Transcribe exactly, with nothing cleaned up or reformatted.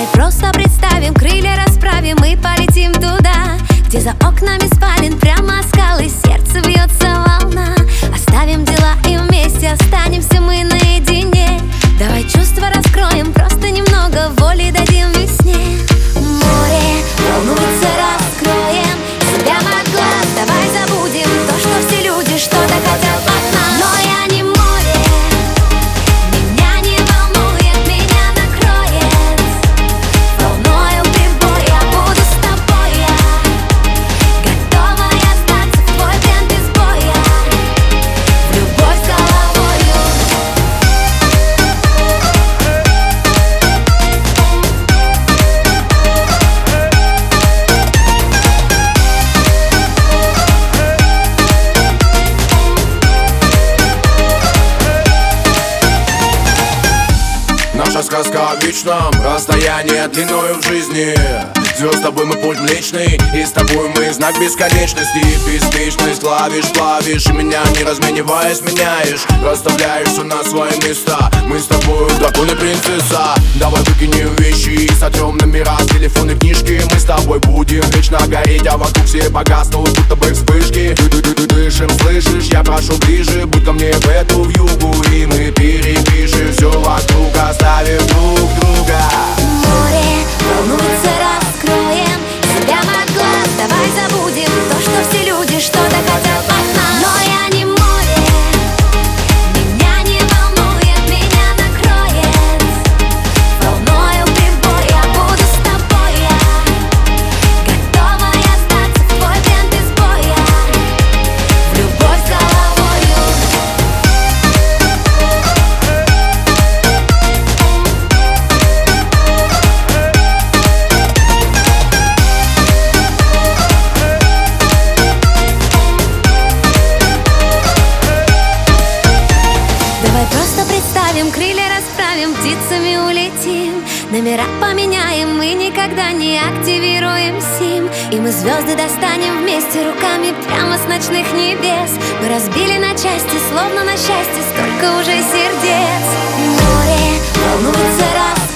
просто представим, крылья расправим и полетим туда, где за окнами спален прямо скалы, сердце бьется волна. Оставим дела и вместе останемся мы наедине. Давай чувства раскроем, просто немного воли дадим весне. Море волнуется, раскроем себя от глаз. Давай забудем то, что все люди что-то хотят от нас. Но я не море, меня не волнует, меня накроет волною прибой. Я буду с тобой, я готова остаться в твой плен без боя, в любовь с головою. Наша сказка о вечном расстоянии длиною в жизни. Звезд с тобой мы путь млечный, и с тобой мы знак бесконечности. Беспечность клавиш, клавиш, и меня не размениваясь меняешь. Расставляешь все на свои места. Мы с тобой дракон и принцесса. Давай выкинем вещи и сотрем номера с телефонной книжки. Мы с тобой будем вечно гореть, а вокруг все погаснут, будто бы вспышки. Дышим, слышишь, я прошу ближе, будь ко мне в эту вьюгу, и мы перепишем все вокруг, оставив друг друга. Море волнуется, раскроем себя от глаз. Давай забудем то, что все люди что-то хотят от нас. Но я не море, меня не волнует, меня накроет волною прибой. Я буду с тобой, я готова остаться в твой плен без боя, в любовь с головою. Давай просто представим, крылья расправим, птицами улетим. Номера поменяем, мы никогда не активируем сим. И мы звезды достанем вместе руками прямо с ночных небес. Мы разбили на части, словно на счастье, столько уже сердец. Море волнуется, раз